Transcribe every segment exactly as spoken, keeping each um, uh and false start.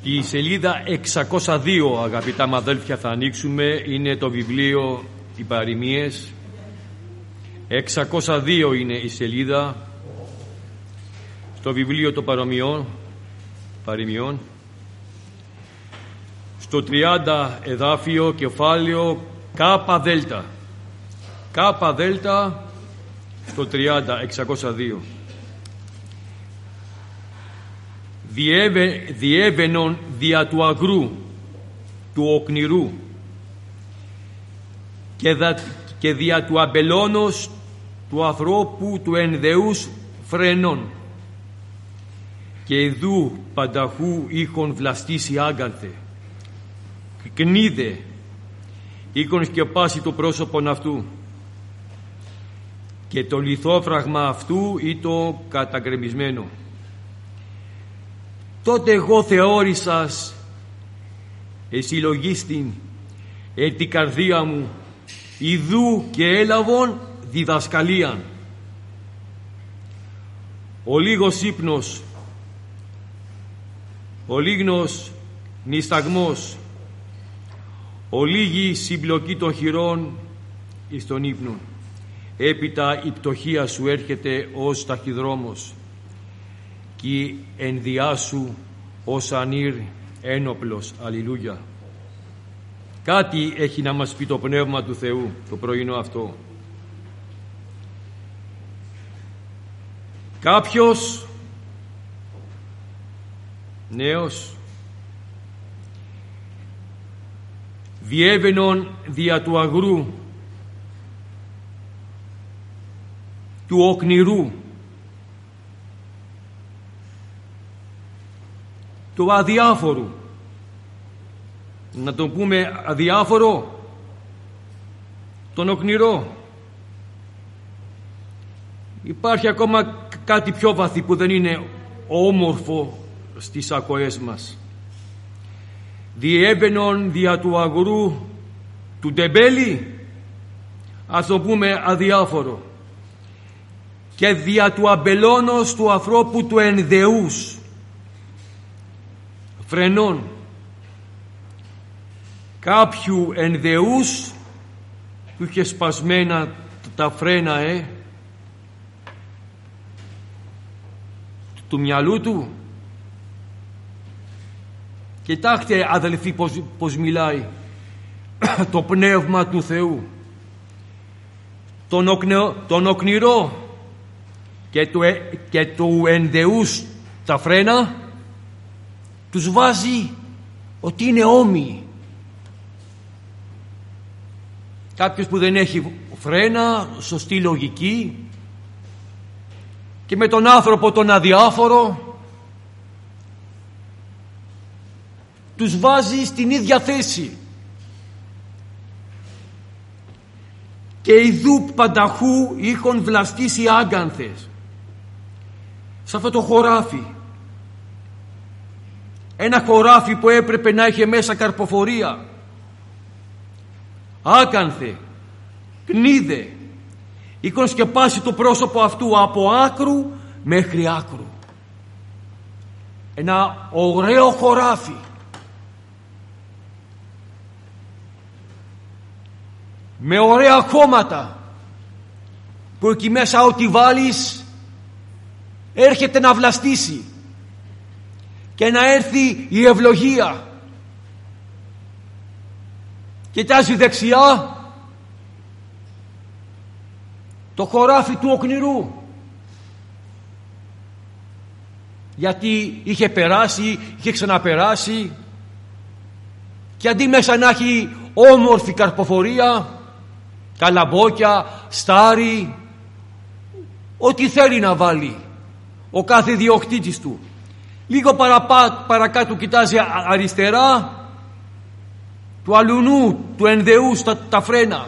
Στη σελίδα εξακόσια δύο, αγαπητά μ' αδέλφια, θα ανοίξουμε. Είναι το βιβλίο οι Παροιμίες. εξακόσια δύο είναι η σελίδα στο βιβλίο των Παρομοιών, Παροιμιών. Στο τριάντα εδάφιο, κεφάλαιο Κάπα Δέλτα. Κάπα Δέλτα στο τριάντα, εξακόσια δύο. Διέβε, διέβαινον δια του αγρού, του οκνηρού και, δα, και δια του αμπελώνος του ανθρώπου του ενδεούς φρενών και ειδού πανταχού είχον βλαστήσει άγκανθε κνίδε είχον σκεπάσει το πρόσωπον αυτού και το λιθόφραγμα αυτού ήτο καταγκρεμισμένο. Τότε εγώ θεώρησας εσυλλογίστην εν την καρδία μου ιδού και έλαβον διδασκαλίαν. Ο λίγος ύπνος, ο λίγνος νησταγμός, ο λίγη συμπλοκή των χειρών εις τον ύπνο. Έπειτα η πτωχία σου έρχεται ως ταχυδρόμος κι ενδιάσου ως ανήρ ένοπλος. Αλληλούια. Κάτι έχει να μας πει το Πνεύμα του Θεού το πρωινό αυτό. Κάποιος νέος διέβαινον δια του αγρού, του οκνηρού, του αδιάφορου. Να τον πούμε αδιάφορο, τον οκνηρό. Υπάρχει ακόμα κάτι πιο βαθύ που δεν είναι όμορφο στις ακοές μας. Διέβαινον δια του αγρού του τεμπέλη, ας το πούμε αδιάφορο, και δια του αμπελώνος του ανθρώπου του ενδεούς φρενών. Κάποιου ενδεούς που είχε σπασμένα τα φρένα ε, του μυαλού του. Κοιτάξτε αδελφοί πως, πως μιλάει το Πνεύμα του Θεού. Τον, οκνε, τον οκνηρό και του, και του ενδεούς τα φρένα τους βάζει ότι είναι όμοιοι. Κάποιος που δεν έχει φρένα, σωστή λογική, και με τον άνθρωπο τον αδιάφορο τους βάζει στην ίδια θέση. Και ειδού πανταχού είχον βλαστήσει άγκανθες. Σε αυτό το χωράφι, ένα χωράφι που έπρεπε να είχε μέσα καρποφορία, άκανθε, κνίδε, είχον σκεπάσει το πρόσωπο αυτού από άκρου μέχρι άκρου. Ένα ωραίο χωράφι, με ωραία χώματα που εκεί μέσα ό,τι βάλεις έρχεται να βλαστήσει και να έρθει η ευλογία. Κοιτάζει δεξιά το χωράφι του οκνηρού, γιατί είχε περάσει, είχε ξαναπεράσει, και αντί μέσα να έχει όμορφη καρποφορία, καλαμπόκια, στάρι, ό,τι θέλει να βάλει ο κάθε διοκτήτης του, λίγο παραπά, παρακάτω κοιτάζει αριστερά, του αλουνού, του ενδεού στα τα φρένα.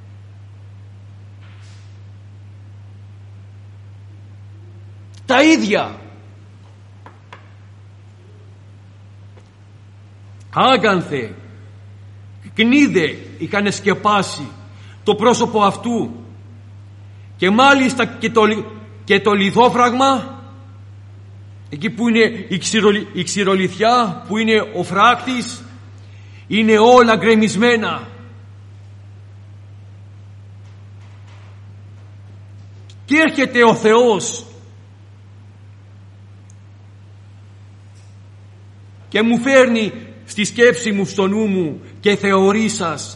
Τα ίδια. Άγανθε, κνίδε είχαν σκεπάσει το πρόσωπο αυτού, και μάλιστα και το, και το λιθόφραγμα εκεί που είναι η, ξηρολι... η ξηρολιθιά, που είναι ο φράκτης, είναι όλα γκρεμισμένα. Και έρχεται ο Θεός και μου φέρνει στη σκέψη μου, στο νου μου, και θεωρεί σας,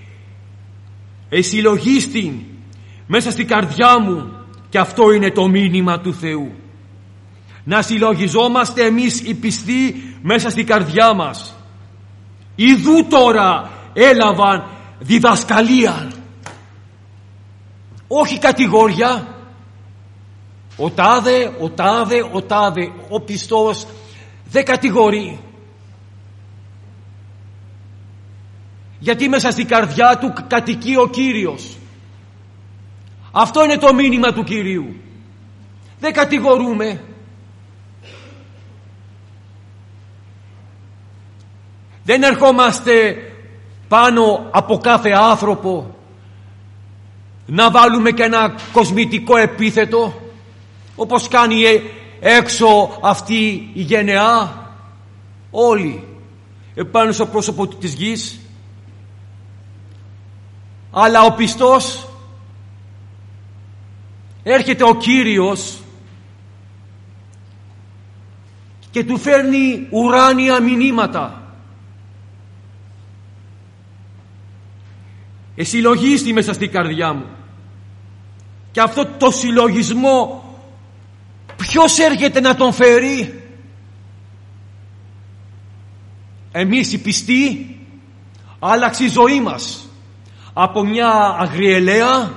εσυλλογίστην μέσα στην καρδιά μου, και αυτό είναι το μήνυμα του Θεού. Να συλλογιζόμαστε εμείς οι πιστοί μέσα στην καρδιά μας. Ιδού τώρα έλαβαν διδασκαλία, όχι κατηγορία. Ο τάδε, ο τάδε, ο τάδε, ο πιστός δεν κατηγορεί. Γιατί μέσα στην καρδιά του κατοικεί ο Κύριος. Αυτό είναι το μήνυμα του Κυρίου. Δεν κατηγορούμε. Δεν ερχόμαστε πάνω από κάθε άνθρωπο να βάλουμε και ένα κοσμητικό επίθετο, όπως κάνει έξω αυτή η γενεά, όλοι επάνω στο πρόσωπο της γης. Αλλά ο πιστός, έρχεται ο Κύριος και του φέρνει ουράνια μηνύματα. Εσυλλογίστη μέσα στην καρδιά μου. Και αυτό το συλλογισμό ποιος έρχεται να τον φέρει? Εμείς οι πιστοί. Άλλαξε η ζωή μας από μια αγριελαία,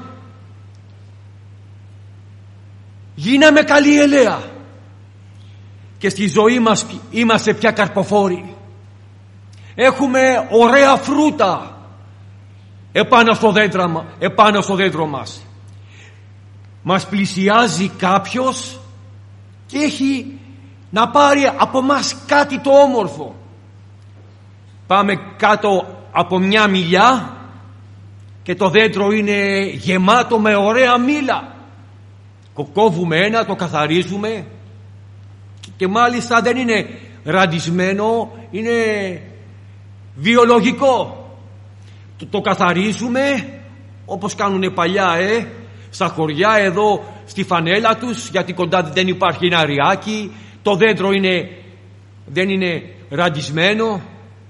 γίναμε καλή ελαία, και στη ζωή μας είμαστε πια καρποφόροι. Έχουμε ωραία φρούτα επάνω στο δέντρο, επάνω στο δέντρο μας. Μας πλησιάζει κάποιος και έχει να πάρει από μας κάτι το όμορφο. Πάμε κάτω από μια μιλιά και το δέντρο είναι γεμάτο με ωραία μήλα. Κόβουμε ένα, το καθαρίζουμε, και μάλιστα δεν είναι ραντισμένο, είναι βιολογικό. Το, το καθαρίζουμε όπως κάνουν παλιά ε, στα χωριά, εδώ στη φανέλα τους, γιατί κοντά δεν υπάρχει ένα ριάκι, το δέντρο είναι, δεν είναι ραντισμένο,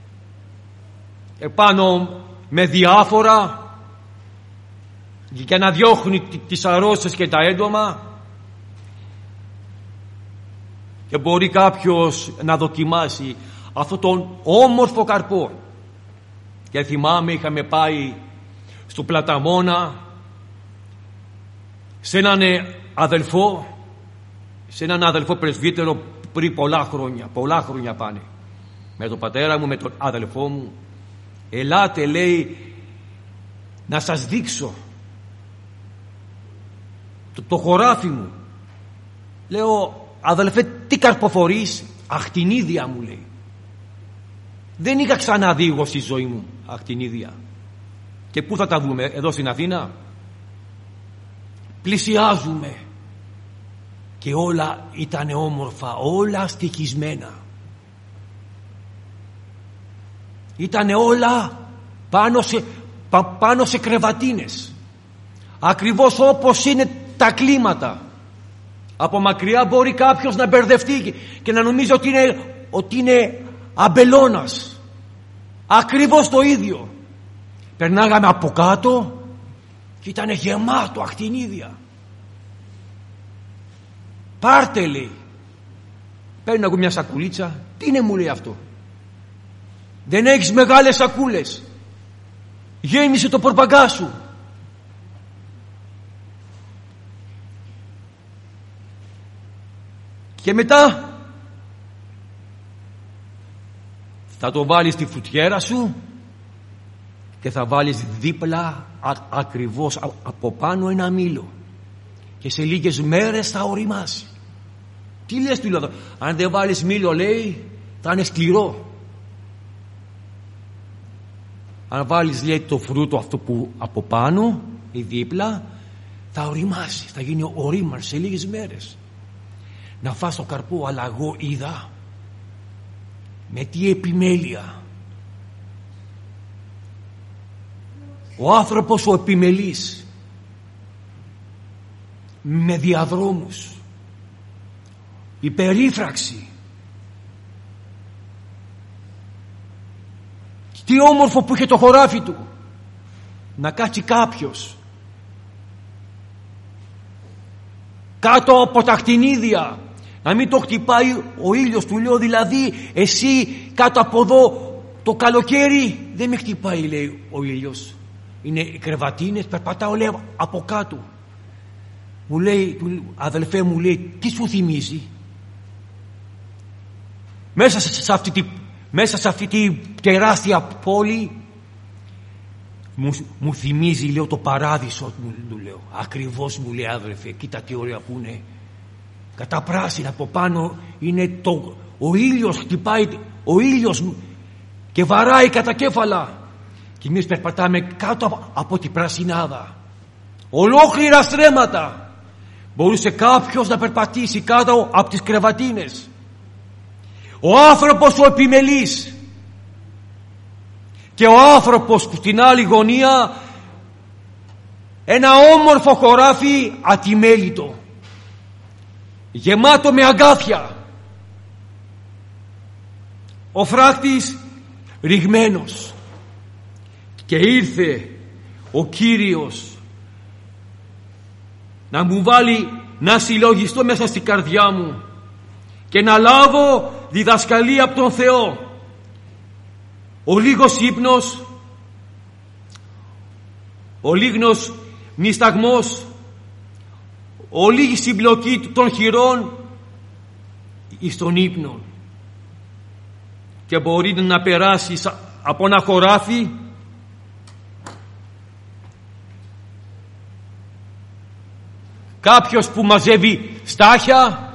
επάνω με διάφορα, για να διώχνει τις αρρώστιες και τα έντομα. Και μπορεί κάποιος να δοκιμάσει αυτόν τον όμορφο καρπό. Και θυμάμαι, είχαμε πάει στο Πλαταμόνα σε έναν αδελφό, σε έναν αδελφό πρεσβύτερο πριν πολλά χρόνια, πολλά χρόνια πάνε, με τον πατέρα μου, με τον αδελφό μου. Ελάτε, λέει, να σας δείξω το, το χωράφι μου. Λέω, αδελφέ, τι καρποφορείς? Αχτινίδια, μου λέει. Δεν είχα ξαναδεί εγώ στη ζωή μου αχτινίδια. Και πού θα τα δούμε? Εδώ στην Αθήνα? Πλησιάζουμε και όλα ήταν όμορφα, όλα στοιχισμένα. Ήτανε όλα πάνω σε, πα, πάνω σε κρεβατίνες, ακριβώς όπως είναι τα κλίματα. Από μακριά μπορεί κάποιος να μπερδευτεί και να νομίζει ότι είναι, ότι είναι αμπελώνας. Ακριβώς το ίδιο. Περνάγαμε από κάτω και ήταν γεμάτο αχτινίδια. Πάρτε, λέει. Παίρνω εγώ μια σακουλίτσα. Τι είναι, μου λέει αυτό? Δεν έχεις μεγάλες σακούλες? Γέμισε το πορπαγκά σου. Και μετά θα το βάλεις στη φουτιέρα σου και θα βάλεις δίπλα α, ακριβώς α, από πάνω ένα μήλο, και σε λίγες μέρες θα οριμάσει. Τι λες του λέω? Αν δεν βάλεις μήλο, λέει, θα είναι σκληρό. Αν βάλεις, λέει, το φρούτο αυτό που από πάνω ή δίπλα, θα οριμάσει, θα γίνει ορίμανση σε λίγες μέρες. να φας το καρπό, αλλά εγώ είδα με τι επιμέλεια ο άνθρωπος ο επιμελής, με διαδρόμους, υπερίφραξη. Τι όμορφο που είχε το χωράφι του, να κάτσει κάποιος κάτω από τα κτηνίδια, να μην το χτυπάει ο ήλιος. Του λέω, δηλαδή εσύ κάτω από εδώ το καλοκαίρι δεν με χτυπάει, λέει, ο ήλιος, είναι οι κρεβατίνες, περπατάω, λέει, από κάτω. Μου λέει, αδελφέ μου, λέει, τι σου θυμίζει? Μέσα σε αυτή τη, μέσα σε αυτή τη τεράστια πόλη μου, μου θυμίζει, λέω, το παράδεισο, μου λέω. Ακριβώς, μου λέει, αδελφέ, κοίτα τι ωραία που είναι. Κατά πράσινα από πάνω είναι το, ο ήλιος χτυπάει, ο ήλιος και βαράει κατά κέφαλα. Και εμείς περπατάμε κάτω από την πρασινάδα. Ολόκληρα στρέμματα. Μπορούσε κάποιος να περπατήσει κάτω από τις κρεβατίνες. Ο άνθρωπος ο επιμελής. Και ο άνθρωπος που στην άλλη γωνία ένα όμορφο χωράφι ατιμέλιτο, γεμάτο με αγκάθια. Ο φράκτης ρηγμένος. Και ήρθε ο Κύριος να μου βάλει να συλλογιστώ μέσα στην καρδιά μου και να λάβω διδασκαλία από τον Θεό. Ο λίγος ύπνος, ο λίγος νησταγμός, ο λίγη συμπλοκή των χειρών εις τον ύπνο, και μπορεί να περάσει από ένα χωράφι κάποιος που μαζεύει στάχια,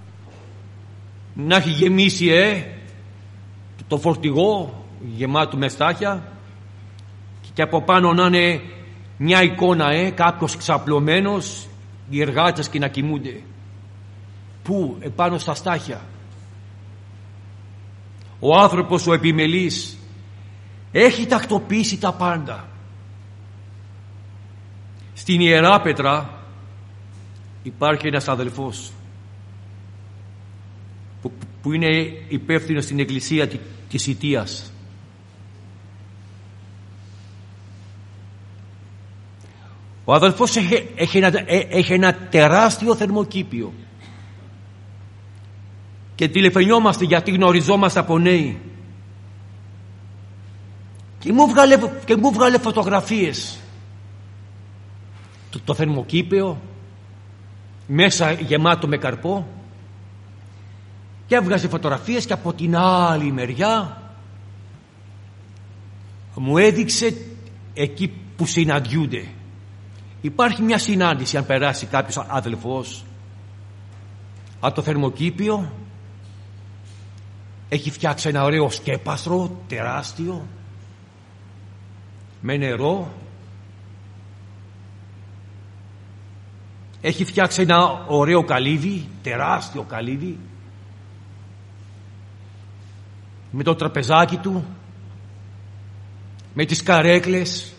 να έχει γεμίσει ε, το φορτηγό γεμάτο με στάχια, και από πάνω να είναι μια εικόνα ε, κάποιος ξαπλωμένος, οι εργάτες, και να κοιμούνται. Πού? Επάνω στα στάχια. Ο άνθρωπος ο επιμελής έχει τακτοποιήσει τα πάντα. Στην Ιεράπετρα υπάρχει ένας αδελφός που, που είναι υπεύθυνος στην εκκλησία της Ιτίας. Ο αδελφός έχει, έχει, ένα, έχει ένα τεράστιο θερμοκήπιο και τηλεφωνιόμαστε γιατί γνωριζόμαστε από νέοι, και μου βγάλε, και μου βγάλε φωτογραφίες. Το, το θερμοκήπιο μέσα γεμάτο με καρπό, και έβγαζε φωτογραφίες, και από την άλλη μεριά μου έδειξε εκεί που συναντιούνται. Υπάρχει μια συνάντηση, αν περάσει κάποιος αδελφός από το θερμοκήπιο, έχει φτιάξει ένα ωραίο σκέπαστρο τεράστιο με νερό, έχει φτιάξει ένα ωραίο καλύβι, τεράστιο καλύβι, με το τραπεζάκι του, με τις καρέκλες,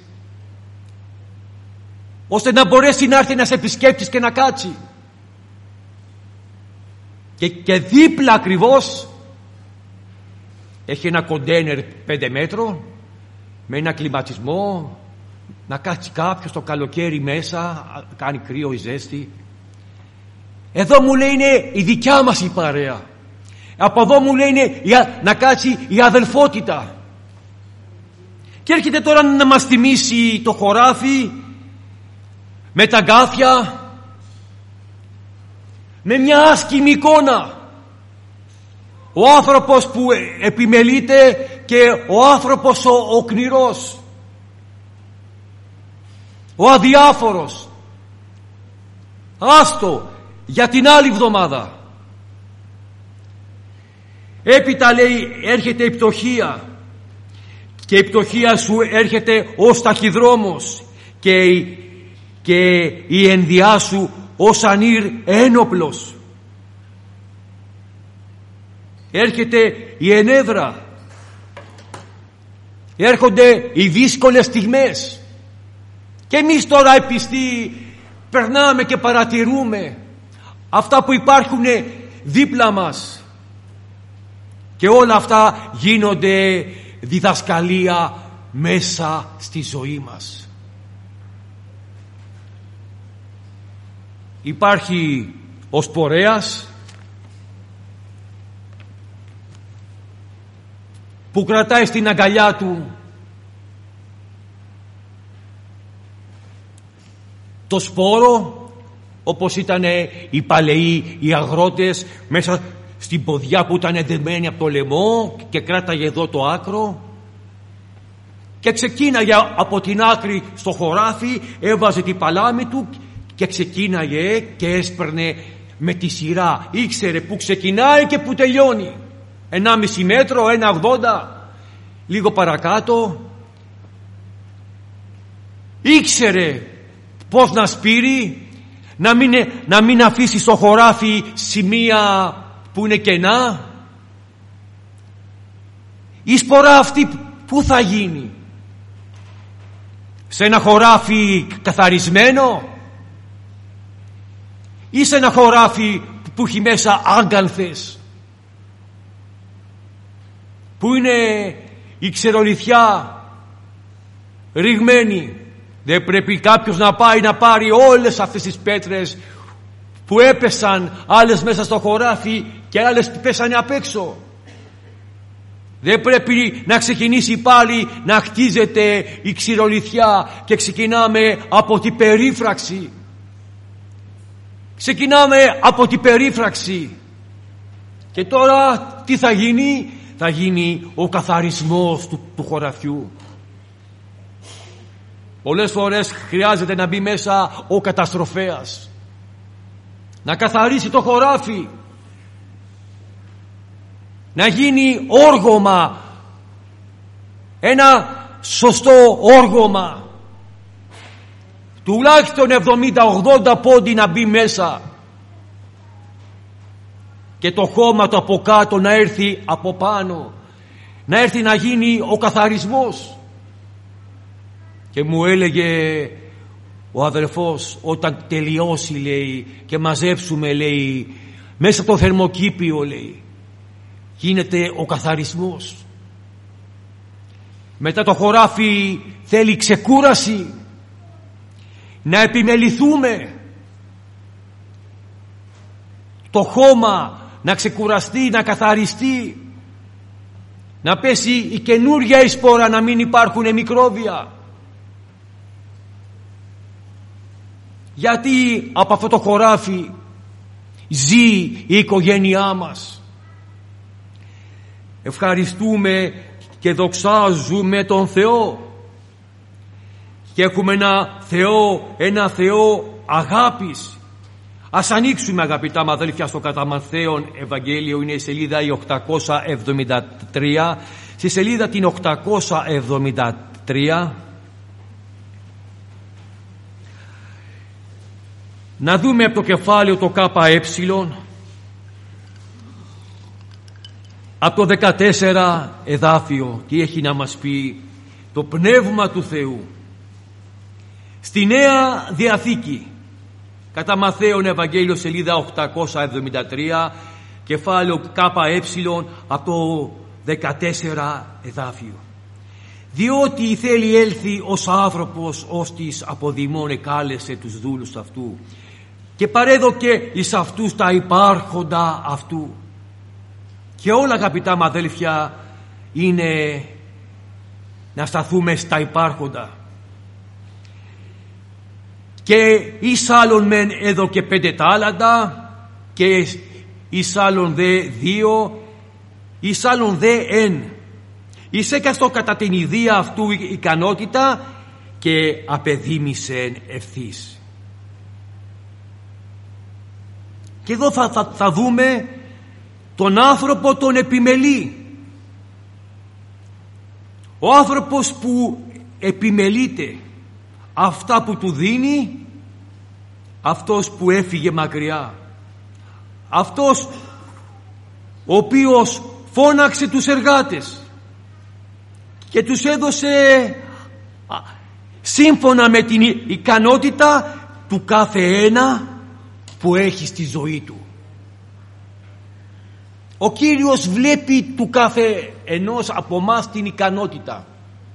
ώστε να μπορέσει να έρθει ένας επισκέπτης και να κάτσει. Και, και δίπλα ακριβώς έχει ένα κοντέινερ πέντε μέτρων με ένα κλιματισμό, να κάτσει κάποιος το καλοκαίρι μέσα, κάνει κρύο ή ζέστη. Εδώ, μου λέει, είναι η δικιά μας η παρέα. Από εδώ, μου λέει, είναι να κάτσει η αδελφότητα. Και έρχεται τώρα να μας θυμίσει το χωράφι με τα γκάθια, με μια άσκημη εικόνα. Ο άνθρωπος που επιμελείται και ο άνθρωπος ο, ο κνηρός, ο αδιάφορος. Άστο για την άλλη εβδομάδα. Έπειτα, λέει, έρχεται η πτωχία, και η πτωχία σου έρχεται ως ταχυδρόμος, και η, και η ενδιά σου ως ανήρ ένοπλος. έρχεται η ενέδρα, έρχονται οι δύσκολες στιγμές, και εμείς τώρα οι πιστοί περνάμε και παρατηρούμε αυτά που υπάρχουν δίπλα μας, και όλα αυτά γίνονται διδασκαλία μέσα στη ζωή μας. Υπάρχει ο σπορέας που κρατάει στην αγκαλιά του το σπόρο, όπως ήταν οι παλαιοί οι αγρότες, μέσα στην ποδιά που ήταν δεμένη από το λαιμό, και κράταγε εδώ το άκρο και ξεκίναγε από την άκρη στο χωράφι, έβαζε την παλάμη του και ξεκίναγε και έσπερνε με τη σειρά. Ήξερε που ξεκινάει και που τελειώνει. Ενάμιση μέτρο, ένα ογδόντα, λίγο παρακάτω. Ήξερε πώς να σπείρει, να μην, να μην αφήσει στο χωράφι σημεία που είναι κενά. Η σπορά αυτή πού θα γίνει? Σε ένα χωράφι καθαρισμένο, ή σε ένα χωράφι που έχει μέσα άγκανθες, που είναι η ξερολιθιά ρηγμένη? Δεν πρέπει κάποιος να πάει να πάρει όλες αυτές τις πέτρες που έπεσαν, άλλες μέσα στο χωράφι και άλλες πέσανε απ' έξω? Δεν πρέπει να ξεκινήσει πάλι να χτίζεται η ξηρολιθιά και ξεκινάμε από την περίφραξη? Ξεκινάμε από την περίφραξη. Και τώρα τι θα γίνει? Θα γίνει ο καθαρισμός του, του χωραφιού. Πολλές φορές χρειάζεται να μπει μέσα ο καταστροφέας, να καθαρίσει το χωράφι, να γίνει όργωμα, ένα σωστό όργωμα, τουλάχιστον εβδομήντα ογδόντα πόντι να μπει μέσα, και το χώμα το από κάτω να έρθει από πάνω, να έρθει να γίνει ο καθαρισμός. Και μου έλεγε ο αδελφός, όταν τελειώσει, λέει, και μαζέψουμε, λέει, μέσα από το θερμοκήπιο, λέει, γίνεται ο καθαρισμός. Μετά το χωράφι θέλει ξεκούραση, να επιμεληθούμε, το χώμα να ξεκουραστεί, να καθαριστεί, να πέσει η καινούργια η σπόρα, να μην υπάρχουν μικρόβια. Γιατί από αυτό το χωράφι ζει η οικογένειά μας. Ευχαριστούμε και δοξάζουμε τον Θεό, και έχουμε ένα Θεό, ένα Θεό αγάπης. Ας ανοίξουμε, αγαπητά μου αδέλφια, στο κατά Ματθαίον Ευαγγέλιο, είναι η σελίδα η οκτακόσια εβδομήντα τρία. Στη σελίδα την οκτακόσια εβδομήντα τρία να δούμε από το κεφάλαιο το ΚΕ, από το δεκατέσσερα εδάφιο, τι έχει να μας πει το Πνεύμα του Θεού. Στη Νέα Διαθήκη, κατά Ματθαίον Ευαγγέλιο, σελίδα οκτακόσια εβδομήντα τρία, κεφάλαιο ΚΕ, από το δεκατέσσερα εδάφιο. Διότι θέλει έλθει ως άνθρωπος, ως της αποδημών εκάλεσε τους δούλους αυτού, και παρέδωκε εις αυτούς τα υπάρχοντα αυτού. Και όλα, αγαπητά μου αδέλφια, είναι να σταθούμε στα υπάρχοντα. Και εις άλλον μεν έδωκε πέντε τάλαντα, και εις άλλον δε δύο, εις άλλον δε εν. Εις έκαστο κατά την ιδία αυτού ικανότητα, και απεδίμησεν ευθύς. Και εδώ θα, θα, θα δούμε τον άνθρωπο τον επιμελή. Ο άνθρωπος που επιμελείται αυτά που του δίνει, αυτός που έφυγε μακριά, αυτός ο οποίος φώναξε τους εργάτες και τους έδωσε σύμφωνα με την ικανότητα του κάθε ένα που έχει στη ζωή του. Ο Κύριος βλέπει του κάθε ενός από μας την ικανότητα,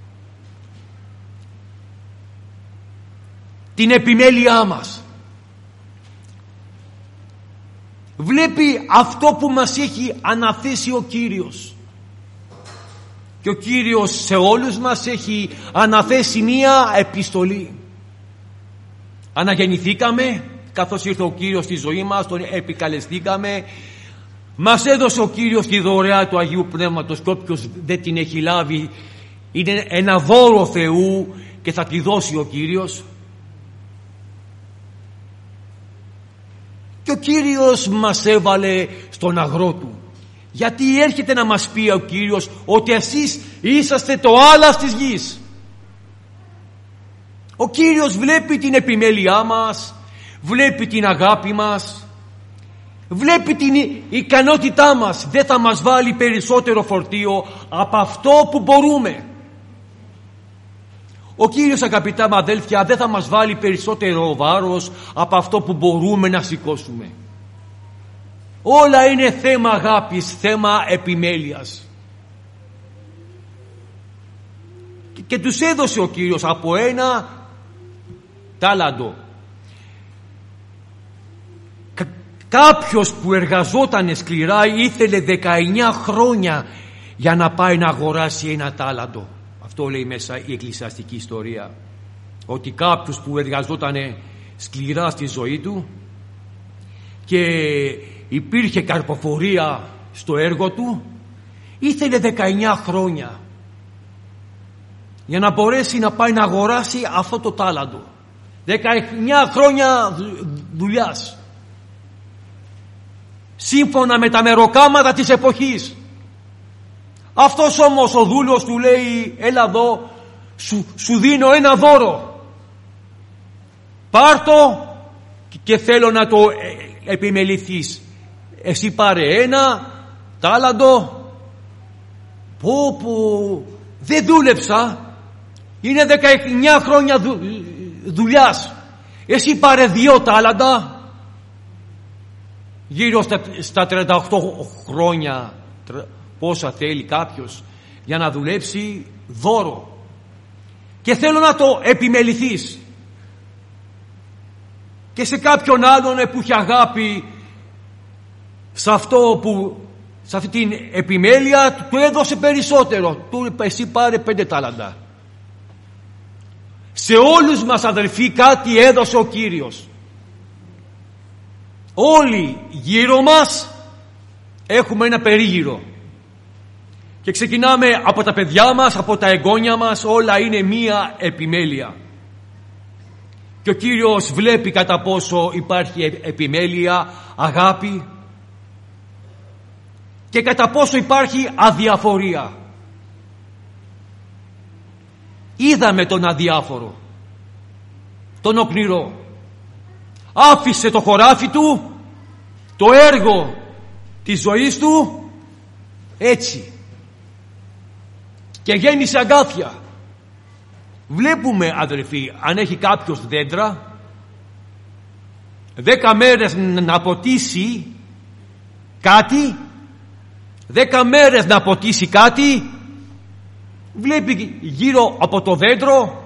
την επιμέλειά μας. Βλέπει αυτό που μας έχει αναθέσει ο Κύριος. Και ο Κύριος σε όλους μας έχει αναθέσει μία επιστολή. Αναγεννηθήκαμε, καθώς ήρθε ο Κύριος στη ζωή μας, τον επικαλεστήκαμε. Μας έδωσε ο Κύριος τη δωρεά του Αγίου Πνεύματος και όποιος δεν την έχει λάβει είναι ένα δώρο Θεού και θα τη δώσει ο Κύριος. Και ο Κύριος μας έβαλε στον αγρό του. Γιατί έρχεται να μας πει ο Κύριος ότι εσείς είσαστε το άλας της γης. Ο Κύριος βλέπει την επιμέλειά μας, βλέπει την αγάπη μας, βλέπει την ικανότητά μας. Δεν θα μας βάλει περισσότερο φορτίο από αυτό που μπορούμε. Ο Κύριος, αγαπητά μου αδέλφια, δεν θα μας βάλει περισσότερο βάρος από αυτό που μπορούμε να σηκώσουμε. Όλα είναι θέμα αγάπης, θέμα επιμέλειας. Και, και τους έδωσε ο Κύριος από ένα τάλαντο. Κα, κάποιος που εργαζόταν σκληρά ήθελε δεκαεννιά χρόνια για να πάει να αγοράσει ένα τάλαντο. Αυτό λέει μέσα η εκκλησιαστική ιστορία, ότι κάποιος που εργαζόταν σκληρά στη ζωή του και υπήρχε καρποφορία στο έργο του, ήθελε δεκαεννιά χρόνια για να μπορέσει να πάει να αγοράσει αυτό το τάλαντο. δεκαεννιά χρόνια δουλειάς, σύμφωνα με τα μεροκάματα της εποχής. Αυτός όμως ο δούλος του λέει, έλα εδώ, σου, σου δίνω ένα δώρο, πάρ' το και θέλω να το επιμεληθείς. Εσύ πάρε ένα τάλαντο. Πω πω, δεν δούλεψα, είναι δεκαεννιά χρόνια δου, δουλειάς, εσύ πάρε δύο τάλαντα. Γύρω στα, στα τριάντα οκτώ χρόνια, πόσα θέλει κάποιος για να δουλέψει, δώρο, και θέλω να το επιμεληθείς. Και σε κάποιον άλλον που έχει αγάπη σε αυτό που, σε αυτή την επιμέλεια, του έδωσε περισσότερο, του είπε εσύ πάρε πέντε τάλαντα. Σε όλους μας, αδελφοί, κάτι έδωσε ο Κύριος. Όλοι γύρω μας έχουμε ένα περίγυρο και ξεκινάμε από τα παιδιά μας, από τα εγγόνια μας, όλα είναι μία επιμέλεια. Και ο Κύριος βλέπει κατά πόσο υπάρχει επιμέλεια, αγάπη, και κατά πόσο υπάρχει αδιαφορία. Είδαμε τον αδιάφορο, τον οκνηρό. Άφησε το χωράφι του, το έργο της ζωής του, έτσι, και γέμισε αγκάθια. Βλέπουμε, αδελφοί, αν έχει κάποιος δέντρα, δέκα μέρες να ποτίσει κάτι, δέκα μέρες να ποτίσει κάτι, βλέπει γύρω από το δέντρο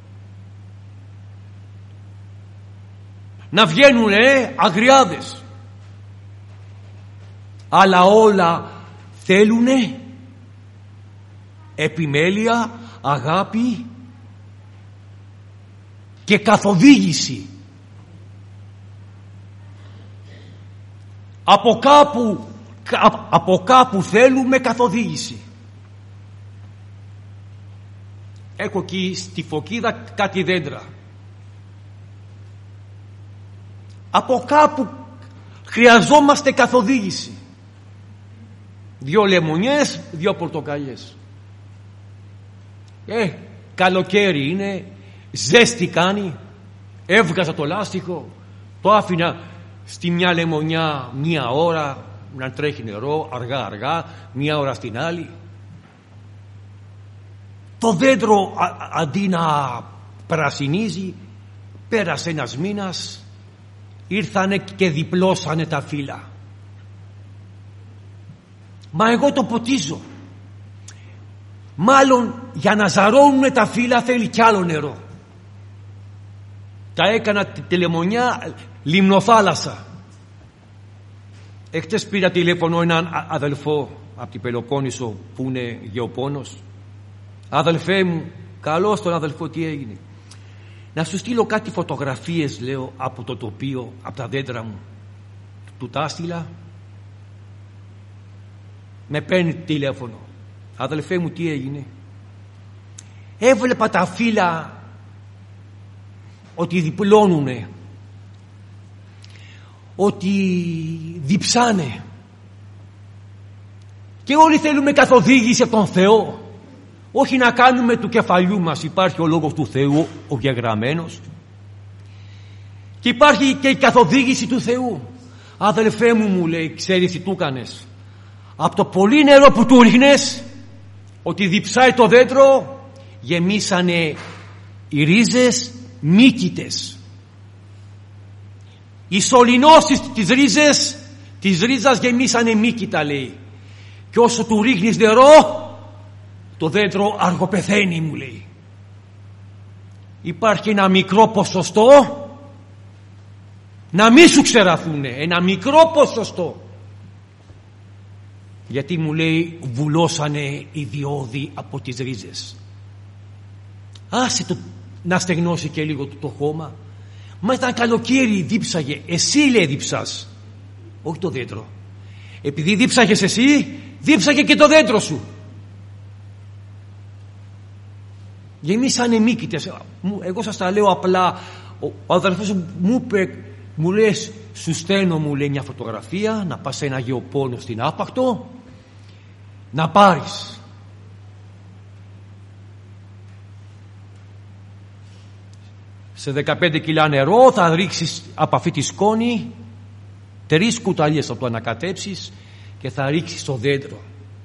να βγαίνουν ε, αγριάδες. Αλλά όλα θέλουνε επιμέλεια, αγάπη και καθοδήγηση. Από κάπου, από κάπου θέλουμε καθοδήγηση. Έχω εκεί στη Φωκίδα κάτι δέντρα. Από κάπου χρειαζόμαστε καθοδήγηση. Δύο λεμονιές, δύο πορτοκαλιές. Ε, καλοκαίρι είναι, ζέστη κάνει, έβγαζα το λάστιχο, το άφηνα στη μια λεμονιά μία ώρα, να τρέχει νερό αργά αργά, μία ώρα στην άλλη. Το δέντρο α, αντί να πρασινίζει, πέρασε ένας μήνας, ήρθανε και διπλώσανε τα φύλλα. Μα εγώ το ποτίζω. Μάλλον για να ζαρώνουν τα φύλλα θέλει κι άλλο νερό. Τα έκανα τη λεμονιά λιμνοθάλασσα. Εχθές πήρα τηλέφωνο έναν αδελφό από την Πελοπόννησο που είναι γεωπόνος. Αδελφέ μου, καλώς τον αδελφό, τι έγινε? Να σου στείλω κάτι φωτογραφίες, λέω, από το τοπίο, από τα δέντρα μου. Του τα στείλα. Με παίρνει τηλέφωνο. Αδελφέ μου, τι έγινε? Έβλεπα τα φύλλα ότι διπλώνουνε, ότι διψάνε, και όλοι θέλουμε καθοδήγηση από τον Θεό, όχι να κάνουμε του κεφαλιού μας. Υπάρχει ο λόγος του Θεού, ο διαγραμμένος, και υπάρχει και η καθοδήγηση του Θεού. Αδελφέ μου, μου λέει, ξέρεις τι του κάνες? Από το πολύ νερό που του ρίχνες, ότι διψάει το δέντρο, γεμίσανε οι ρίζες μύκητες. Οι σωληνώσεις της ρίζες, της ρίζας γεμίσανε μύκητα, λέει. Και όσο του ρίχνεις νερό, το δέντρο αργοπεθαίνει, μου λέει. Υπάρχει ένα μικρό ποσοστό να μη σου ξεραφούνε, ένα μικρό ποσοστό, γιατί, μου λέει, βουλώσανε οι διόδοι από τις ρίζες. Άσε το να στεγνώσει και λίγο το, το χώμα. Μα ήταν καλοκαίρι, δίψαγε. Εσύ, λέει, διψάς, όχι το δέντρο. Επειδή δίψαγες εσύ, δίψαγε και το δέντρο σου. Γεμίσανε μύκητες. Εγώ σας τα λέω απλά. Ο, ο αδελφός μου είπε, μου λες, σου στέλνω, μου λέει, μια φωτογραφία, να πας σε ένα γεωπόνο στην Άπακτο, να πάρεις. Σε δεκαπέντε κιλά νερό θα ρίξεις από αυτή τη σκόνη τρεις κουταλιές, θα το ανακατέψεις και θα ρίξεις στο δέντρο.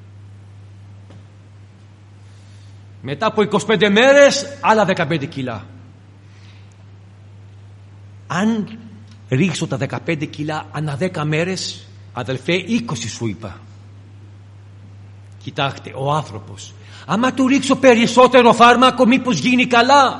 Μετά από είκοσι πέντε μέρες άλλα δεκαπέντε κιλά. Αν ρίξω τα δεκαπέντε κιλά ανά δέκα μέρες, αδελφέ, είκοσι σου είπα. Κοιτάξτε, ο άνθρωπος, άμα του ρίξω περισσότερο φάρμακο, μήπως γίνει καλά?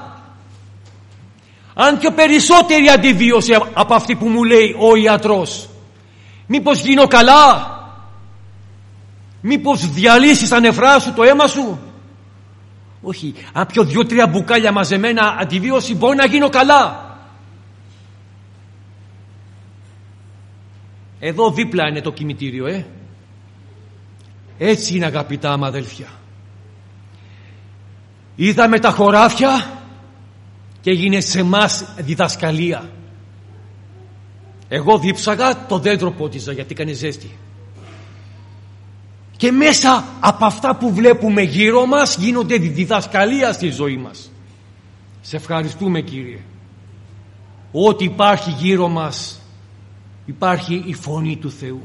Αν πιο περισσότερη αντιβίωση από αυτή που μου λέει ο ιατρός, μήπως γίνω καλά? Μήπως διαλύσεις τα νεφρά σου, το αίμα σου? Όχι, αν πιω δυο-τρία μπουκάλια μαζεμένα αντιβίωση, μπορεί να γίνω καλά. Εδώ δίπλα είναι το κημητήριο, ε. Έτσι είναι, αγαπητά μου αδέλφια. Είδαμε τα χωράφια και έγινε σε μας διδασκαλία. Εγώ δίψαγα, το δέντρο πότιζα γιατί έκανε ζέστη. Και μέσα από αυτά που βλέπουμε γύρω μας γίνονται διδασκαλία στη ζωή μας. Σε ευχαριστούμε, Κύριε. Ό,τι υπάρχει γύρω μας υπάρχει η φωνή του Θεού.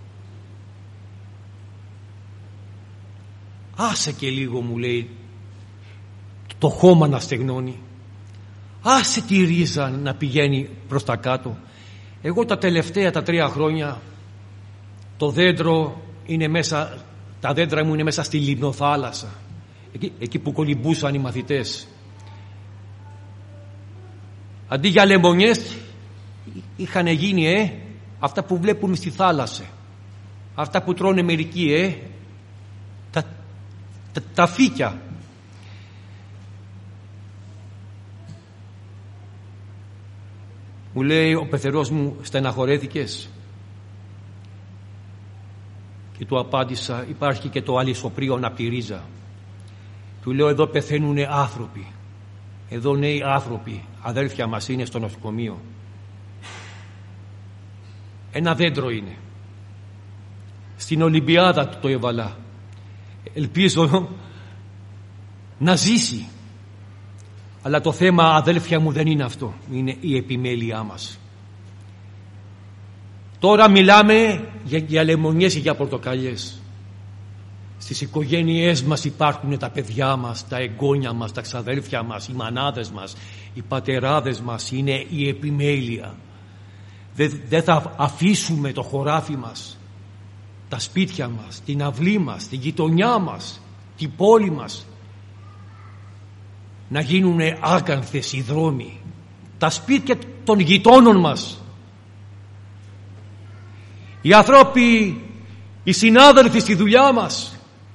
Άσε και λίγο, μου λέει, το χώμα να στεγνώνει. Άσε τη ρίζα να πηγαίνει προς τα κάτω. Εγώ τα τελευταία τα τρία χρόνια το δέντρο είναι μέσα, τα δέντρα μου είναι μέσα στη λιμνοθάλασσα, εκεί, εκεί που κολυμπούσαν οι μαθητές. Αντί για λεμονιές είχαν γίνει ε, αυτά που βλέπουμε στη θάλασσα, αυτά που τρώνε μερικοί, ε, τα, τα, τα φύκια. Μου λέει ο πεθερός μου, στεναχωρέθηκες? Και του απάντησα, υπάρχει και το αλυσοπρίον απ' τη ρίζα. Του λέω, εδώ πεθαίνουνε άνθρωποι, εδώ νέοι άνθρωποι, αδέρφια μας είναι στο νοσοκομείο. Ένα δέντρο είναι. Στην Ολυμπιάδα του το έβαλα. Ελπίζω να ζήσει. Αλλά το θέμα, αδέλφια μου, δεν είναι αυτό. Είναι η επιμέλειά μας. Τώρα μιλάμε για, για λεμονιές ή για πορτοκαλιές. Στις οικογένειές μας υπάρχουν τα παιδιά μας, τα εγγόνια μας, τα ξαδέλφια μας, οι μανάδες μας, οι πατεράδες μας, είναι η επιμέλεια. Δεν, δεν θα αφήσουμε το χωράφι μας, τα σπίτια μας, την αυλή μας, την γειτονιά μας, την πόλη μας να γίνουν άκανθες οι δρόμοι, τα σπίτια των γειτόνων μας. Οι άνθρωποι, οι συνάδελφοι στη δουλειά μας,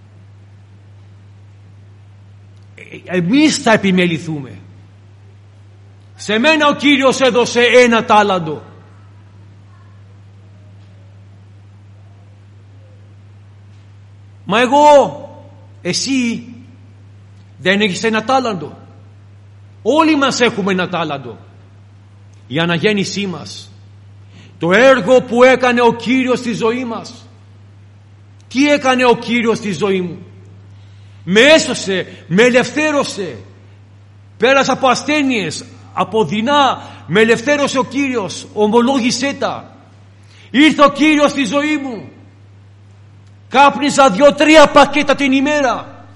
εμείς θα επιμεληθούμε. Σε μένα ο Κύριος έδωσε ένα τάλαντο. Μα εγώ, εσύ δεν έχεις ένα τάλαντο. Όλοι μας έχουμε ένα τάλαντο. Η αναγέννησή μας, το έργο που έκανε ο Κύριος στη ζωή μας. Τι έκανε ο Κύριος στη ζωή μου? Με έσωσε, με ελευθέρωσε. Πέρασα από ασθένειες, από δεινά, με ελευθέρωσε ο Κύριος. Ομολόγησέ τα. Ήρθε ο Κύριος στη ζωή μου. Κάπνιζα δυο-τρία πακέτα την ημέρα.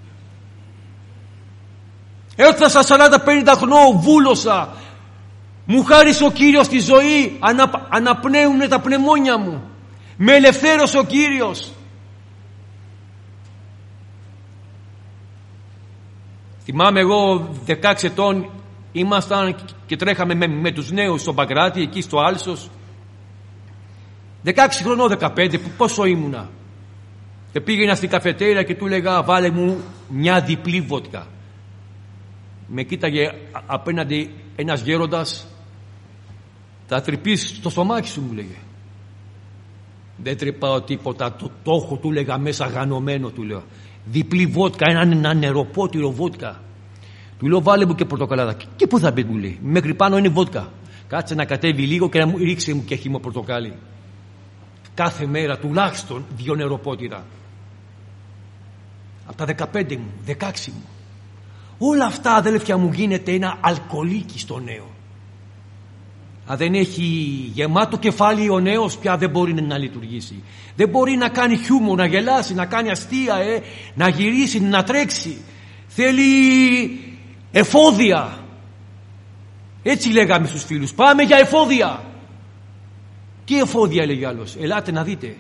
Έφτασα σαράντα πενήντα χρονών, βούλωσα. Μου χάρισε ο Κύριος στη ζωή, ανα, αναπνέουνε τα πνευμόνια μου. Με ελευθέρωσε ο Κύριος. Θυμάμαι εγώ δεκαέξι ετών ήμασταν και τρέχαμε με, με τους νέους στο Παγκράτη, εκεί στο Άλσος. δεκαέξι χρονών, δεκαπέντε, πόσο ήμουνα. Και πήγαινα στην καφετέρια και του έλεγα βάλε μου μια διπλή βότκα. Με κοίταγε απέναντι ένας γέροντας. Θα τρυπείς στο στομάχι σου, μου λέγε. Δεν τρυπάω τίποτα, το, το έχω, του λέγα μέσα γανωμένο, του λέω. Διπλή βότκα, ένα, ένα νεροπότηρο βότκα. Του λέω βάλε μου και πορτοκαλάδα. Και, και πού θα μπει, μου λέει. Μέχρι πάνω είναι βότκα. Κάτσε να κατέβει λίγο και να μου ρίξει μου και χυμό πορτοκάλι. Κάθε μέρα τουλάχιστον δύο νεροπότηρα. Από τα δεκαπέντε μου, δεκαέξι μου. Όλα αυτά, αδέλφια μου, γίνεται ένα αλκοολίκι στο νέο. Αν δεν έχει γεμάτο κεφάλι ο νέος, πια δεν μπορεί να λειτουργήσει. Δεν μπορεί να κάνει χιούμο, να γελάσει, να κάνει αστεία, ε, να γυρίσει, να τρέξει. Θέλει εφόδια. Έτσι λέγαμε στους φίλους. Πάμε για εφόδια. Τι εφόδια, έλεγε άλλος? Ελάτε να δείτε.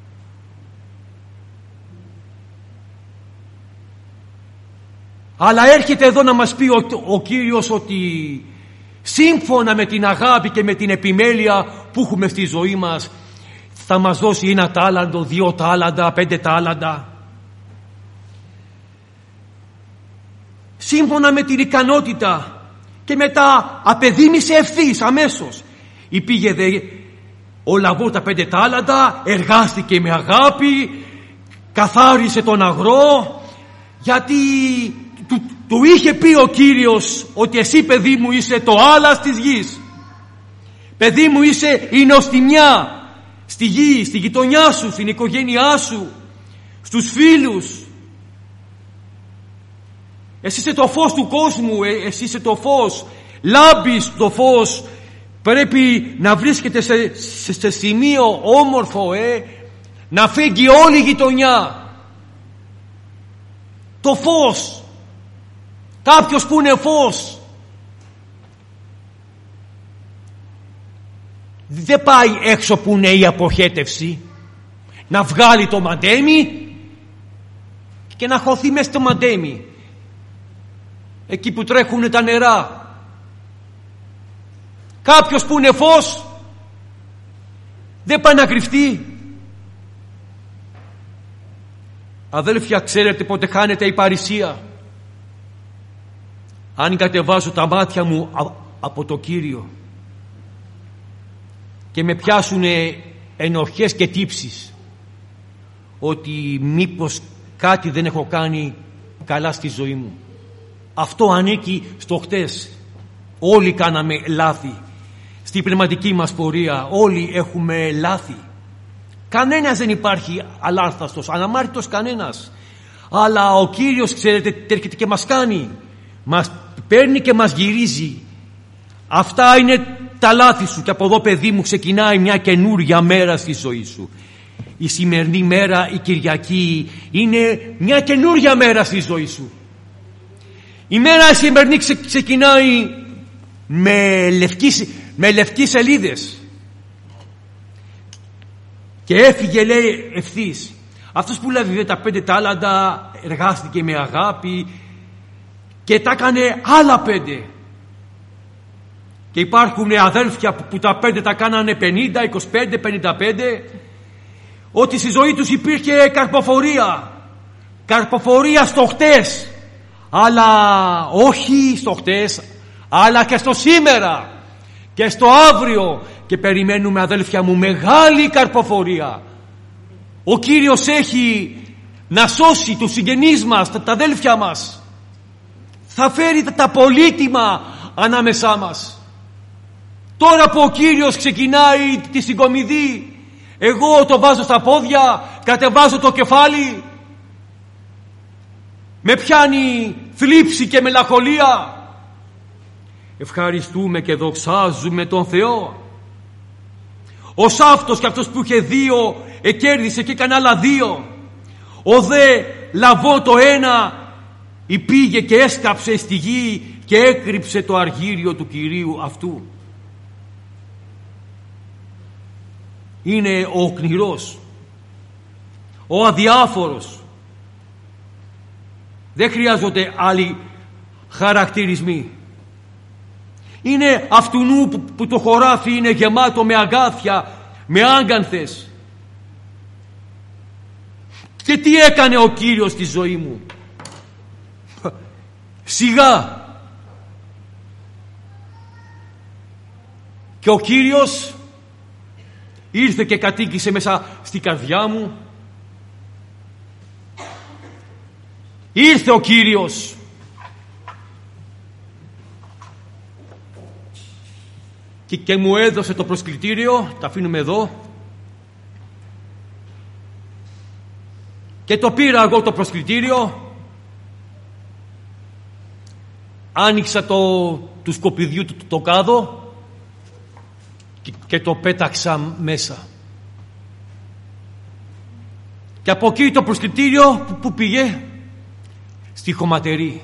Αλλά έρχεται εδώ να μας πει ο, ο Κύριος ότι σύμφωνα με την αγάπη και με την επιμέλεια που έχουμε στη ζωή μας θα μας δώσει ένα τάλαντο, δύο τάλαντα, πέντε τάλαντα. Σύμφωνα με την ικανότητα. Και μετά απεδίμησε ευθύς αμέσως. Πήγε δε ο λαβό τα πέντε τάλαντα, εργάστηκε με αγάπη, καθάρισε τον αγρό, γιατί του, του είχε πει ο Κύριος ότι εσύ, παιδί μου, είσαι το άλας της γης. Παιδί μου, είσαι η νοστιμιά στη γη, στη γειτονιά σου, στην οικογένειά σου, στους φίλους. Εσύ είσαι το φως του κόσμου, εσύ είσαι το φως, λάμπεις το φως. Πρέπει να βρίσκεται σε, σε, σε σημείο όμορφο, ε, να φύγει όλη η γειτονιά. Το φως. Κάποιος που είναι φως δεν πάει έξω που είναι η αποχέτευση, να βγάλει το μαντέμι και να χωθεί μέσα στο μαντέμι, εκεί που τρέχουν τα νερά. Κάποιος που είναι φως δεν πάει να κρυφτεί. Αδέλφια, ξέρετε πότε χάνεται η παρησία? Αν κατεβάζω τα μάτια μου από το Κύριο και με πιάσουνε ενοχές και τύψεις ότι μήπως κάτι δεν έχω κάνει καλά στη ζωή μου. Αυτό ανήκει στο χτες. Όλοι κάναμε λάθη στη πνευματική μας πορεία. Όλοι έχουμε λάθη. Κανένας δεν υπάρχει αλάνθαστος, αναμάρτητος κανένας. Αλλά ο Κύριος, ξέρετε, έρχεται και μας κάνει. Μας παίρνει και μας γυρίζει. Αυτά είναι τα λάθη σου και από εδώ, παιδί μου, ξεκινάει μια καινούρια μέρα στη ζωή σου. Η σημερινή μέρα, η Κυριακή, είναι μια καινούρια μέρα στη ζωή σου. Η μέρα η σημερινή ξε, ξεκινάει με λευκή, με λευκή σελίδες και έφυγε, λέει, ευθύς. Αυτός που λέει τα πέντε τάλαντα εργάστηκε με αγάπη και τα έκανε άλλα πέντε. Και υπάρχουν αδέλφια που τα πέντε τα κάνανε πενήντα, είκοσι πέντε, πενήντα πέντε. Ότι στη ζωή τους υπήρχε καρποφορία. Καρποφορία στο χτες. Αλλά όχι στο χτες, αλλά και στο σήμερα και στο αύριο. Και περιμένουμε, αδέλφια μου, μεγάλη καρποφορία. Ο Κύριος έχει να σώσει τους συγγενείς μας, τα αδέλφια μας. Θα φέρει τα πολύτιμα ανάμεσά μας. Τώρα που ο Κύριος ξεκινάει τη συγκομιδή, εγώ το βάζω στα πόδια, κατεβάζω το κεφάλι, με πιάνει θλίψη και μελαγχολία. Ευχαριστούμε και δοξάζουμε τον Θεό. Ο Σάφτος, και αυτός που είχε δύο, εκέρδισε και έκανε άλλα δύο. Ο δε Λαβώ το ένα υπήγε και έσκαψε στη γη και έκρυψε το αργύριο του Κυρίου αυτού. Είναι ο οκνηρός, ο αδιάφορος. Δεν χρειάζονται άλλοι χαρακτηρισμοί. Είναι αυτουνού που, που το χωράφι είναι γεμάτο με αγκάθια, με άγκανθες. Και τι έκανε ο Κύριος στη ζωή μου? Σιγά. Και ο Κύριος ήρθε και κατοίκησε μέσα στη καρδιά μου. Ήρθε ο Κύριος. Και, και μου έδωσε το προσκλητήριο. Τα αφήνουμε εδώ. Και το πήρα εγώ το προσκλητήριο. Άνοιξα το, του σκουπιδιού το, το κάδο και, και το πέταξα μέσα. Και από εκεί το προσκλητήριο που, που πήγε? Στη χωματερή.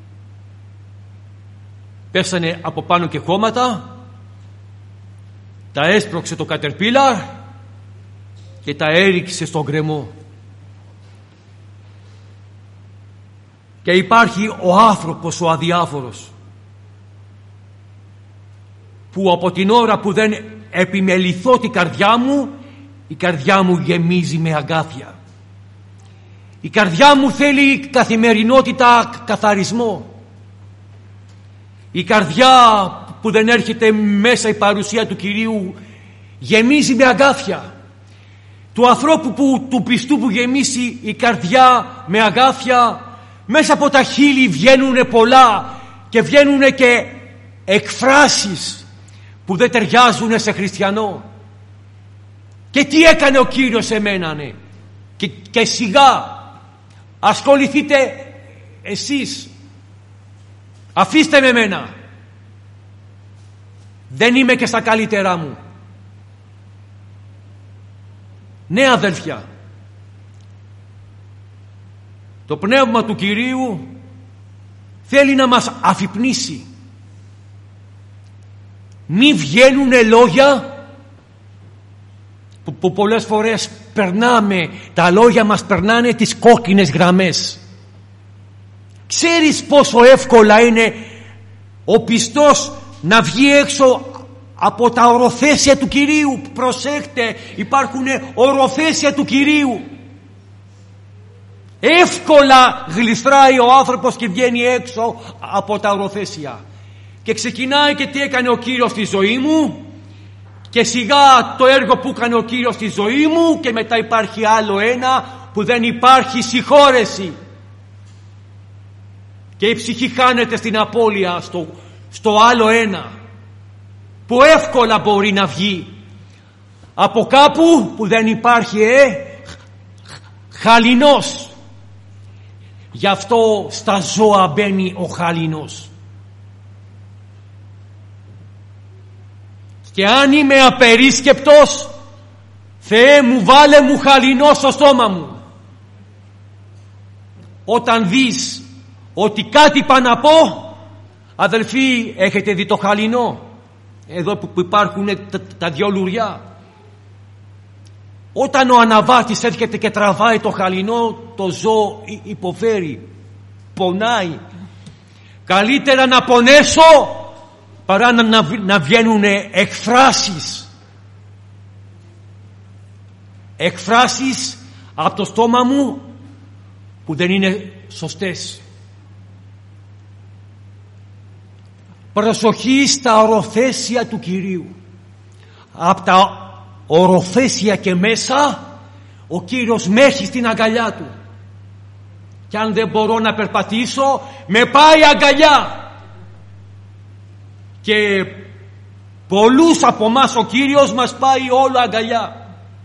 Πέσανε από πάνω και χώματα, τα έσπρωξε το κατερπίλαρ και τα έριξε στον γκρεμό. Και υπάρχει ο άνθρωπος ο αδιάφορος, που από την ώρα που δεν επιμεληθώ την καρδιά μου, η καρδιά μου γεμίζει με αγκάθια. Η καρδιά μου θέλει καθημερινότητα, καθαρισμό. Η καρδιά που δεν έρχεται μέσα η παρουσία του Κυρίου γεμίζει με αγκάθια. Του ανθρώπου που, του πιστού που γεμίσει η καρδιά με αγκάθια, μέσα από τα χείλη βγαίνουν πολλά και βγαίνουν και εκφράσεις που δεν ταιριάζουν σε χριστιανό. Και τι έκανε ο Κύριος σε μένα, ναι? Και, και σιγά ασχοληθείτε εσείς. Αφήστε με μένα. Δεν είμαι και στα καλύτερά μου. Ναι, αδέλφια, το πνεύμα του Κυρίου θέλει να μας αφυπνίσει. Μη βγαίνουνε λόγια που, που πολλές φορές περνάμε, τα λόγια μας περνάνε τις κόκκινες γραμμές. Ξέρεις πόσο εύκολα είναι ο πιστός να βγει έξω από τα οροθέσια του Κυρίου? Προσέχτε, υπάρχουν οροθέσια του Κυρίου. Εύκολα γλιστράει ο άνθρωπος και βγαίνει έξω από τα οροθέσια. Και ξεκινάει, και τι έκανε ο Κύριος στη ζωή μου, και σιγά το έργο που έκανε ο Κύριος στη ζωή μου, και μετά υπάρχει άλλο ένα που δεν υπάρχει συγχώρεση. Και η ψυχή χάνεται στην απώλεια, στο, στο άλλο ένα που εύκολα μπορεί να βγει από κάπου που δεν υπάρχει ε, χαλινός. Γι' αυτό στα ζώα μπαίνει ο χαλινός. Και αν είμαι απερίσκεπτος, Θεέ μου, βάλε μου χαλινό στο στόμα μου. Όταν δεις ότι κάτι πά να πω, αδελφοί, έχετε δει το χαλινό εδώ που υπάρχουν τα, τα δυο λουριά? Όταν ο αναβάτης έρχεται και τραβάει το χαλινό, το ζώο υποφέρει, πονάει. Καλύτερα να πονέσω παρά να, να, να βγαίνουν εκφράσεις. Εκφράσεις από το στόμα μου που δεν είναι σωστές. Προσοχή στα οροφέσια του Κυρίου. Από τα οροφέσια και μέσα ο Κύριος με έχει στην αγκαλιά του. Και αν δεν μπορώ να περπατήσω, με πάει αγκαλιά. Και πολλούς από εμάς ο Κύριος μας πάει όλο αγκαλιά.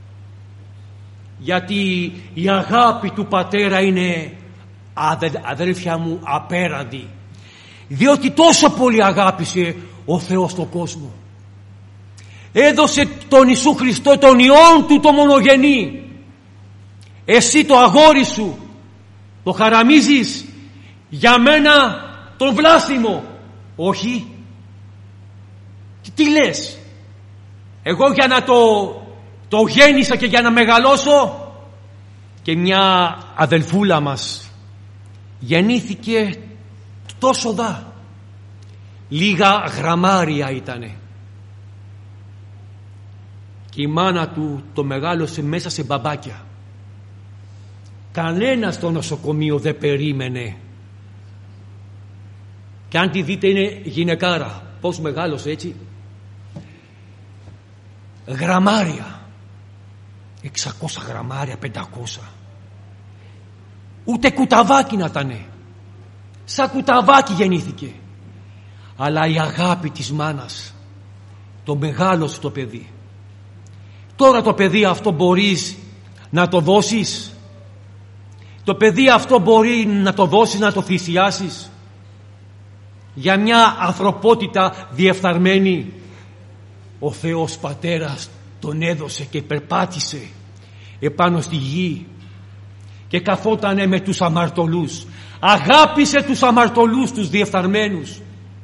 Γιατί η αγάπη του Πατέρα είναι, αδέρφια μου, απέραντη. Διότι τόσο πολύ αγάπησε ο Θεός τον κόσμο. Έδωσε τον Ιησού Χριστό, τον Υιόν του το μονογενή. Εσύ το αγόρι σου το χαραμίζεις, για μένα τον βλάσιμο. Όχι. Τι λες? Εγώ για να το, το γέννησα και για να μεγαλώσω. Και μια αδελφούλα μας γεννήθηκε τόσο δα. Λίγα γραμμάρια ήτανε. Και η μάνα του το μεγάλωσε μέσα σε μπαμπάκια. Κανένας στο νοσοκομείο δεν περίμενε. Και αν τη δείτε είναι γυναικάρα. Πώς μεγάλωσε έτσι? Γραμμάρια. εξακόσια γραμμάρια, πεντακόσια. Ούτε κουταβάκι να ήτανε. Σαν κουταβάκι γεννήθηκε. Αλλά η αγάπη της μάνας το μεγάλωσε το παιδί. Τώρα το παιδί αυτό μπορείς να το δώσεις? Το παιδί αυτό μπορεί να το δώσεις, να το θυσιάσεις για μια ανθρωπότητα διεφθαρμένη? Ο Θεός Πατέρας τον έδωσε και περπάτησε επάνω στη γη και καθότανε με τους αμαρτωλούς. Αγάπησε τους αμαρτωλούς, τους διεφθαρμένους.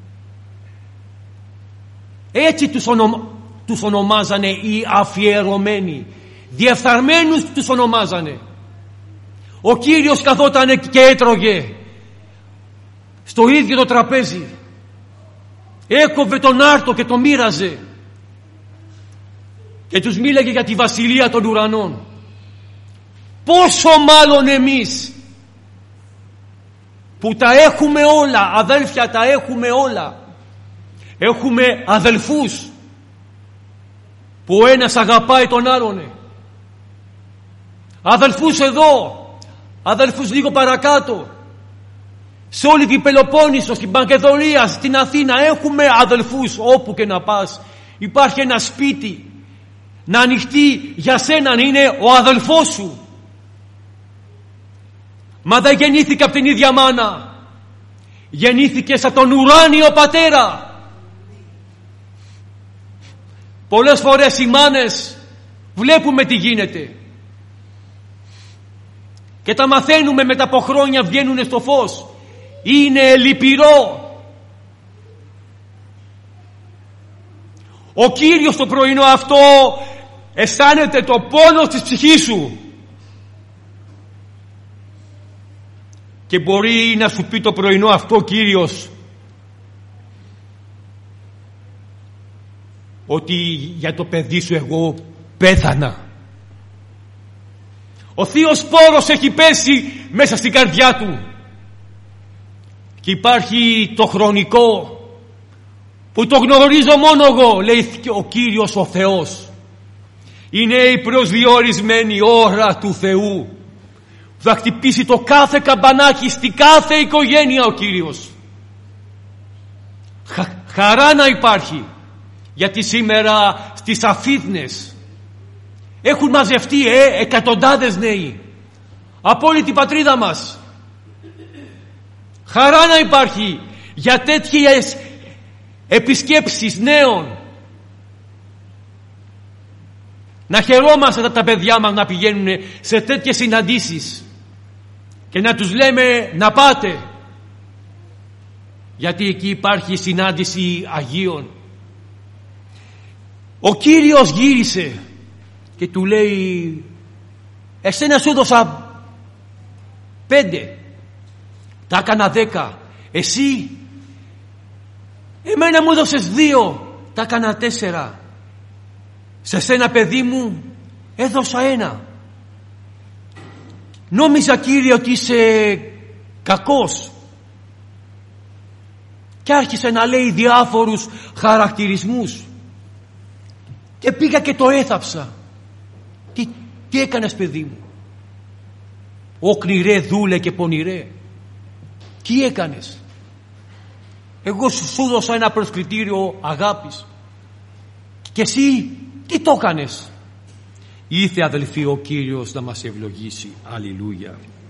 Έτσι τους, ονο... τους ονομάζανε οι αφιερωμένοι. Διεφθαρμένους τους ονομάζανε. Ο Κύριος καθότανε και έτρωγε στο ίδιο το τραπέζι. Έκοβε τον άρτο και το μοίραζε και τους μίλαγε για τη βασιλεία των ουρανών. Πόσο μάλλον εμείς που τα έχουμε όλα, αδέλφια, τα έχουμε όλα. Έχουμε αδελφούς που ο ένας αγαπάει τον άλλον. Αδελφούς εδώ, αδελφούς λίγο παρακάτω. Σε όλη την Πελοπόννησο, στην Μακεδονία, στην Αθήνα έχουμε αδελφούς. Όπου και να πας υπάρχει ένα σπίτι να ανοιχτεί για σένα, είναι ο αδελφός σου. Μα δεν γεννήθηκε από την ίδια μάνα. Γεννήθηκε από τον ουράνιο Πατέρα. Πολλές φορές οι μάνες βλέπουμε τι γίνεται και τα μαθαίνουμε μετά από χρόνια, βγαίνουν στο φως. Είναι λυπηρό. Ο Κύριος το πρωινό αυτό αισθάνεται το πόνο της ψυχής σου και μπορεί να σου πει το πρωινό αυτό ο Κύριος ότι για το παιδί σου εγώ πέθανα. Ο θείος πόρος έχει πέσει μέσα στην καρδιά του και υπάρχει το χρονικό που το γνωρίζω μόνο εγώ, λέει ο Κύριος ο Θεός. Είναι η προσδιορισμένη ώρα του Θεού που θα χτυπήσει το κάθε καμπανάκι στη κάθε οικογένεια ο Κύριος. Χα, χαρά να υπάρχει, γιατί σήμερα στις Αφίθνες έχουν μαζευτεί ε, εκατοντάδες νέοι από όλη την πατρίδα μας. Χαρά να υπάρχει για τέτοιες επισκέψεις νέων Να χαιρόμαστε τα παιδιά μας να πηγαίνουν σε τέτοιες συναντήσεις και να τους λέμε να πάτε, γιατί εκεί υπάρχει συνάντηση Αγίων. Ο Κύριος γύρισε και του λέει, εσένα σου έδωσα πέντε, τα έκανα δέκα, εσύ εμένα μου έδωσες δύο, τα έκανα τέσσερα, σε σένα παιδί μου έδωσα ένα. Νόμιζα, Κύριε, ότι είσαι κακός. Και άρχισε να λέει διάφορους χαρακτηρισμούς και πήγα και το έθαψα. Τι, τι έκανες, παιδί μου? Όκνηρέ δούλε και πονηρέ, τι έκανες? Εγώ σου δώσα ένα προσκριτήριο αγάπης και εσύ τι το έκανες? Ήθε, αδελφοί, ο Κύριος να μας ευλογήσει. Αλληλούια.